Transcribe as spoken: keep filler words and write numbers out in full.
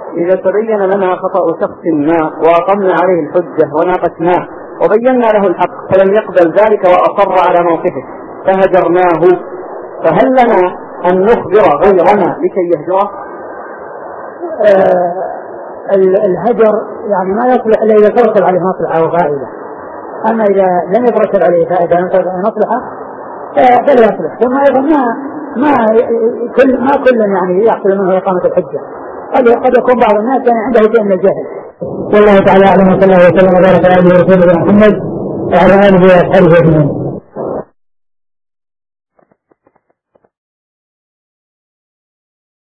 إذا تبين لنا خطأ شخص ما وأقمنا عليه الحجة وناقشناه وبينا له الحق فلم يقبل ذلك وأصر على موقفه فهجرناه، فهل لنا أن نخبر غيرنا لكي يهجره؟ آه الهجر يعني ما يصلح إلا إذا ترتب عليه مصلحة وفائدة، أما إذا لم يترتب عليه فائدة مصلحة فلا يصلح. ثم أيضا ما ما كل ما كل يعني يحصل منه إقامة الحجة، قد يكون بعض الناس يعني عنده شيء من الجهل. والله تعالى أعلم، وصلى الله وسلم وبارك على عبده ورسوله محمد وعلى آله وصحبه أجمعين.